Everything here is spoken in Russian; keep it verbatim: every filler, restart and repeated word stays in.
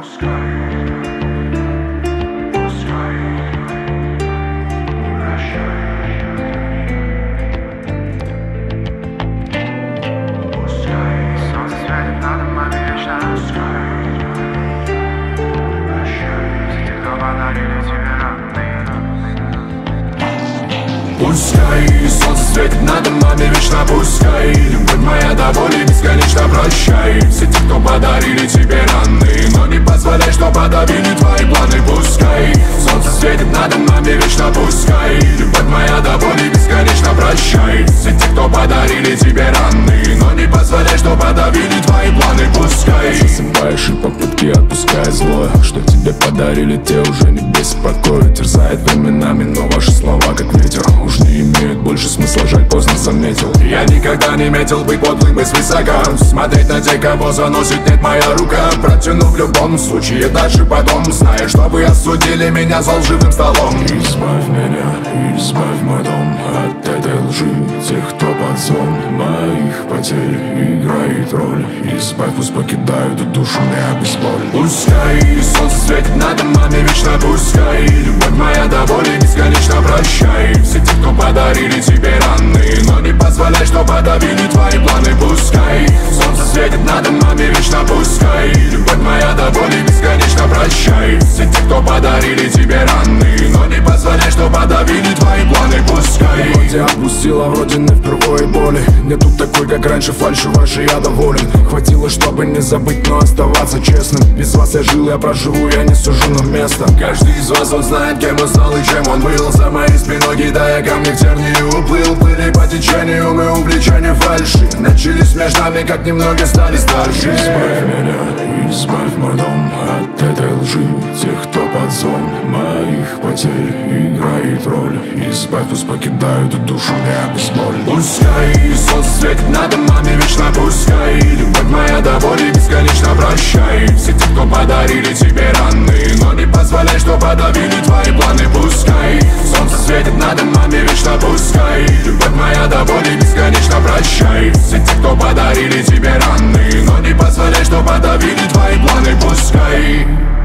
Пускай солнце светит над домами вечно, пускай любовь моя до боли бесконечно, прощай все те, кто подарили тебе раны, но не позволяй, что подавили твои планы. Пускай солнце светит над домами вечно, пускай любовь моя до боли бесконечно, прощай все те, кто подарили тебе раны, но не позволяй, что подавили твои планы. Пускай засыпаешь и попытки отпускай злое, что тебе подарили, те уже не беспокоят. Терзает временами, но ваши слова как ветер уж не имеют больше смысла, жаль, поздно заметил. Я никогда не метил быть подлым и свысока, смотреть на тех, кого заносит нет моя рука. Протяну в любом случае дальше потом, зная, что вы осудили меня за лживым столом. Избавь меня, избавь мой дом от этой лжи, тех, кто под зон моих потерь играет роль. Избавь, пусть покидают душу меня без боли. Пускай солнце светит над домами вечно, пускай любовь моя до боли бесконечно, прощай все те, кто подарили тебе раны, но не позволяй, что подавили твои планы. Пускай солнце светит над домами вечно, пускай любовь моя до боли бесконечно, прощай все те, кто подарили тебе раны, но не позволяй, что подавили твои планы. Пускай вроде отпустила, вроде не впервые боли, не тут такой, как раньше, фальши вашей я доволен. Хватило, чтобы не забыть, но оставаться честным. Без вас я жил, я проживу, я не сужу на место. Каждый из вас, он знает, кем он стал и чем он был. За моей спиной кидая камни в тернии уплыл. Плыли по течению мы увлечения фальши, начались между нами, как немного стали старше. Избавь меня, избавь мой дом от этой лжи, тех, кто под зон моих потерь играет роль. Избавь, пусть покидают душу меня без боли. Пускай солнце светит над домами вечно, пускай любовь моя до боли бесконечно, прощай все те, кто подарили тебе раны, но не позволяй, что подавили твои планы. Пускай солнце светит над домами вечно, пускай любовь моя до боли бесконечно, прощай все те, кто подарили тебе раны, но не позволяй, что подавили твои планы. Пускай